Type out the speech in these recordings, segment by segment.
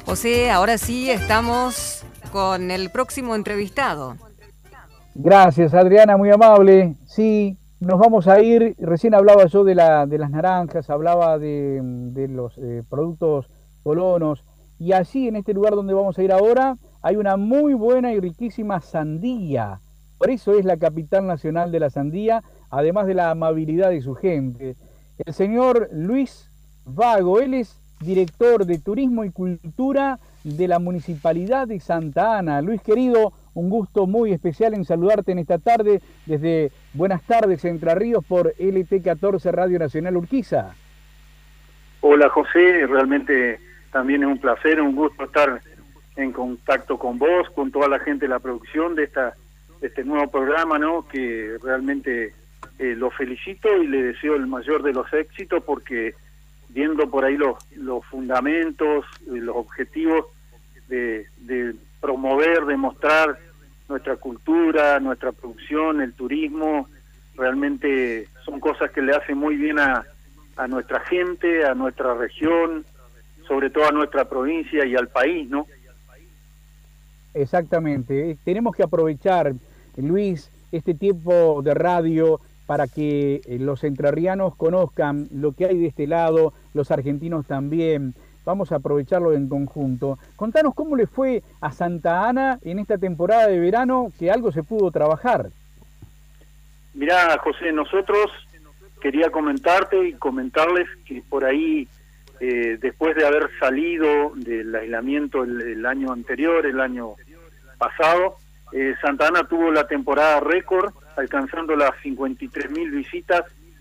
José, ahora sí estamos con el próximo entrevistado. Gracias, Adriana, muy amable. Sí, nos vamos a ir. Recién hablaba yo de las naranjas, hablaba de los productos colonos. Y allí, en este lugar donde vamos a ir ahora, hay una muy buena y riquísima sandía. Por eso es la capital nacional de la sandía, además de la amabilidad de su gente. El señor Luis Vago, él es director de Turismo y Cultura de la Municipalidad de Santa Ana. Luis, querido, un gusto muy especial en saludarte en esta tarde desde Buenas tardes Entre Ríos por LT14 Radio Nacional Urquiza. Hola José, realmente también es un placer, un gusto estar en contacto con vos, con toda la gente de la producción de este nuevo programa, ¿no? Que realmente lo felicito y le deseo el mayor de los éxitos, porque viendo por ahí los fundamentos, los objetivos de promover, de mostrar nuestra cultura, nuestra producción, el turismo, realmente son cosas que le hacen muy bien a nuestra gente, a nuestra región, sobre todo a nuestra provincia y al país, ¿no? Exactamente. Tenemos que aprovechar, Luis, este tiempo de radio para que los entrerrianos conozcan lo que hay de este lado, los argentinos también. Vamos a aprovecharlo en conjunto. Contanos cómo le fue a Santa Ana en esta temporada de verano, que algo se pudo trabajar. Mirá, José, nosotros quería comentarte y comentarles que por ahí, después de haber salido del aislamiento el año anterior, el año pasado, Santa Ana tuvo la temporada récord, alcanzando las 53.000 visitas,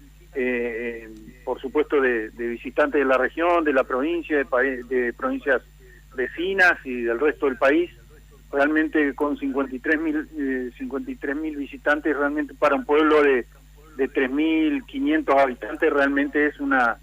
por supuesto de visitantes de la región, de la provincia, de provincias vecinas y del resto del país. Realmente con 53.000 visitantes, realmente para un pueblo de 3.500 habitantes, realmente es una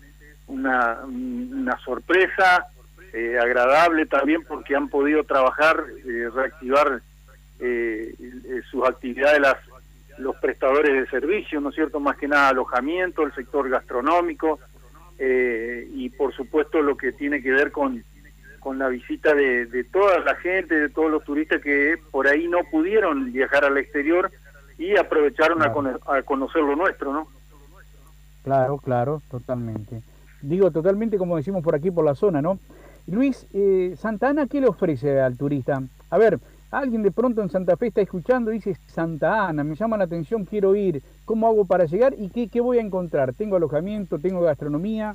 sorpresa, agradable también, porque han podido trabajar, reactivar sus actividades, los prestadores de servicios, ¿no es cierto?, más que nada alojamiento, el sector gastronómico, y por supuesto lo que tiene que ver con la visita de toda la gente, de todos los turistas que por ahí no pudieron viajar al exterior y aprovecharon a conocer lo nuestro, ¿no? Claro, claro, totalmente. Digo totalmente como decimos por aquí, por la zona, ¿no? Luis, Santa Ana, ¿qué le ofrece al turista? A ver, alguien de pronto en Santa Fe está escuchando y dice, Santa Ana, me llama la atención, quiero ir. ¿Cómo hago para llegar y qué voy a encontrar? ¿Tengo alojamiento? ¿Tengo gastronomía?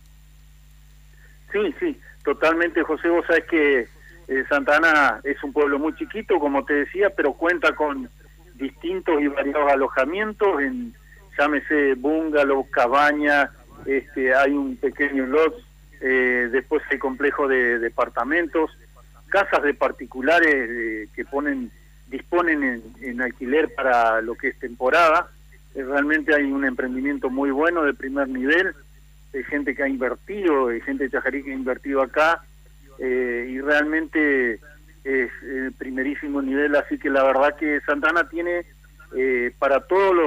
Sí, totalmente, José. Vos sabés que Santa Ana es un pueblo muy chiquito, como te decía, pero cuenta con distintos y variados alojamientos, llámese bungalow, cabaña, hay un pequeño lot, después hay complejo de departamentos, casas de particulares que disponen en alquiler para lo que es temporada. Realmente hay un emprendimiento muy bueno de primer nivel, de gente que ha invertido, de gente de Chajarí que ha invertido acá, y realmente es primerísimo nivel, así que la verdad que Santa Ana tiene para todos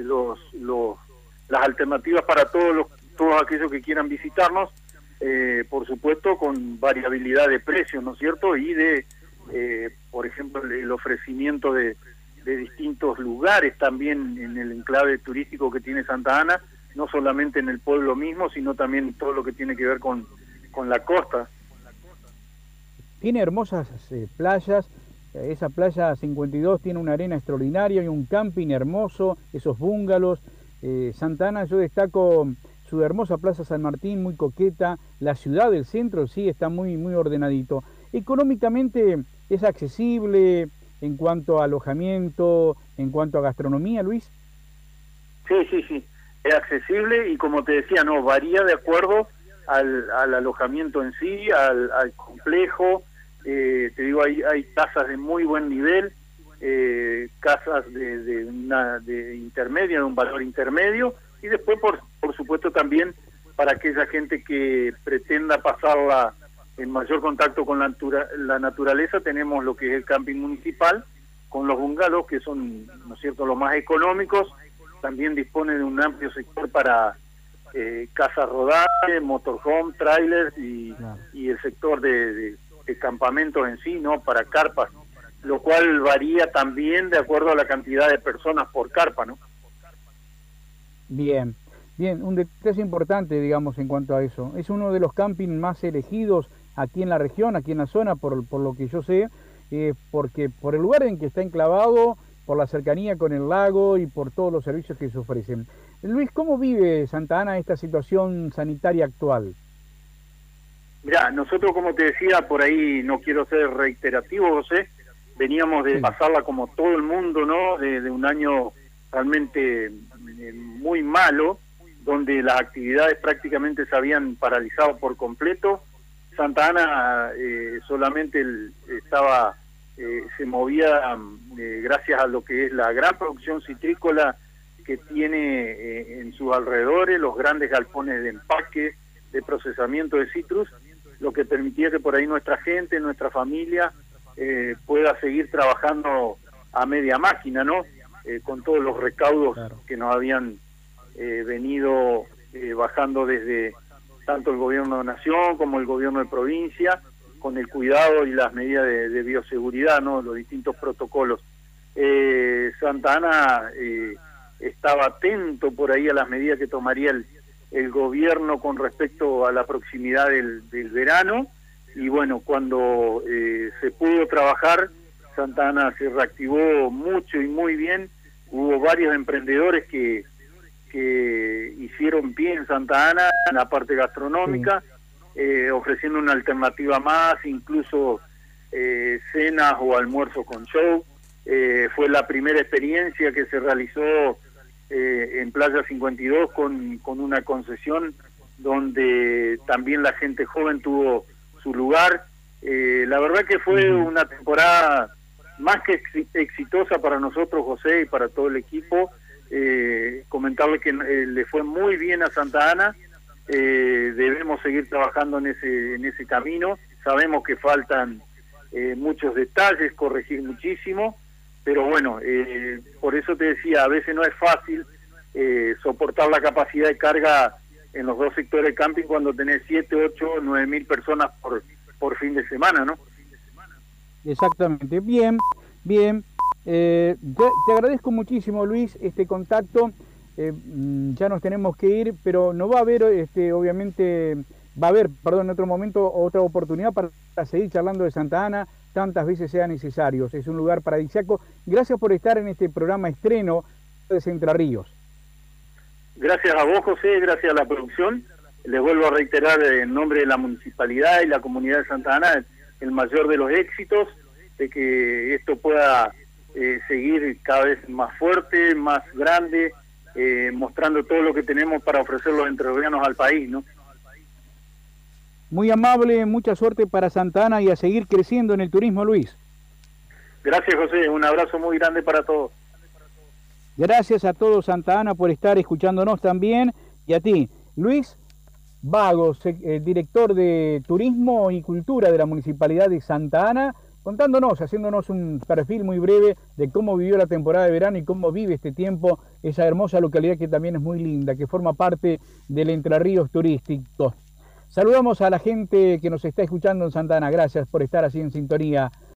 las alternativas para todos aquellos que quieran visitarnos, por supuesto con variabilidad de precios, ¿no es cierto? Y por ejemplo, el ofrecimiento de distintos lugares también en el enclave turístico que tiene Santa Ana, no solamente en el pueblo mismo, sino también todo lo que tiene que ver con la costa. Tiene hermosas playas, esa playa 52 tiene una arena extraordinaria y un camping hermoso, esos búngalos. Santa Ana, yo destaco su hermosa Plaza San Martín, muy coqueta, la ciudad del centro sí está muy, muy ordenadito. Económicamente es accesible en cuanto a alojamiento, en cuanto a gastronomía, Luis. Sí, es accesible y como te decía, no varía de acuerdo al alojamiento en sí, al complejo. Te digo, hay casas de muy buen nivel, casas de intermedia, de un valor intermedio, y después por supuesto también para aquella gente que pretenda pasarla en mayor contacto con la naturaleza, tenemos lo que es el camping municipal con los bungalows, que son, ¿no es cierto?, los más económicos. También dispone de un amplio sector para casas rodables, motorhome, trailers y el sector de campamentos en sí, ¿no? Para carpas, lo cual varía también de acuerdo a la cantidad de personas por carpa, ¿no? Bien, bien, un detalle importante, digamos, en cuanto a eso. Es uno de los campings más elegidos aquí en la región, aquí en la zona, por lo que yo sé, porque por el lugar en que está enclavado, por la cercanía con el lago y por todos los servicios que se ofrecen. Luis, ¿cómo vive Santa Ana esta situación sanitaria actual? Mirá, nosotros, como te decía, por ahí no quiero ser reiterativo, José, veníamos de pasarla como todo el mundo, ¿no? De un año realmente muy malo, donde las actividades prácticamente se habían paralizado por completo. Santa Ana solamente estaba, se movía gracias a lo que es la gran producción citrícola que tiene en sus alrededores, los grandes galpones de empaque, de procesamiento de citrus, lo que permitía que por ahí nuestra gente, nuestra familia, pueda seguir trabajando a media máquina, ¿no? Con todos los recaudos que nos habían venido bajando desde tanto el gobierno de nación como el gobierno de provincia, con el cuidado y las medidas de bioseguridad, ¿no? Los distintos protocolos. Santa Ana estaba atento por ahí a las medidas que tomaría el gobierno con respecto a la proximidad del verano, y bueno, cuando se pudo trabajar, Santa Ana se reactivó mucho y muy bien. Hubo varios emprendedores que hicieron pie en Santa Ana, en la parte gastronómica, ofreciendo una alternativa más, incluso cenas o almuerzos con show. Fue la primera experiencia que se realizó en Playa 52 con una concesión donde también la gente joven tuvo su lugar. La verdad que fue una temporada más que exitosa para nosotros, José, y para todo el equipo. Comentarle que le fue muy bien a Santa Ana. Debemos seguir trabajando en ese camino. Sabemos que faltan muchos detalles, corregir muchísimo, pero bueno, por eso te decía, a veces no es fácil soportar la capacidad de carga en los dos sectores de camping cuando tenés 7, 8, 9 mil personas por fin de semana, ¿no? Exactamente, bien, bien. Te agradezco muchísimo, Luis, este contacto. Ya nos tenemos que ir, pero no va a haber, obviamente, en otro momento, otra oportunidad para seguir charlando de Santa Ana tantas veces sea necesario. Es un lugar paradisíaco. Gracias por estar en este programa estreno de Entre Ríos. Gracias a vos, José, gracias a la producción. Les vuelvo a reiterar en nombre de la municipalidad y la comunidad de Santa Ana el mayor de los éxitos, de que esto pueda seguir cada vez más fuerte, más grande, mostrando todo lo que tenemos para ofrecer los entrerrianos al país, ¿no? Muy amable, mucha suerte para Santa Ana y a seguir creciendo en el turismo, Luis. Gracias, José, un abrazo muy grande para todos. Gracias a todos, Santa Ana, por estar escuchándonos también, y a ti, Luis Vagos, director de Turismo y Cultura de la Municipalidad de Santa Ana, haciéndonos un perfil muy breve de cómo vivió la temporada de verano y cómo vive este tiempo esa hermosa localidad que también es muy linda, que forma parte del Entre Ríos turístico. Saludamos a la gente que nos está escuchando en Santa Ana, gracias por estar así en sintonía.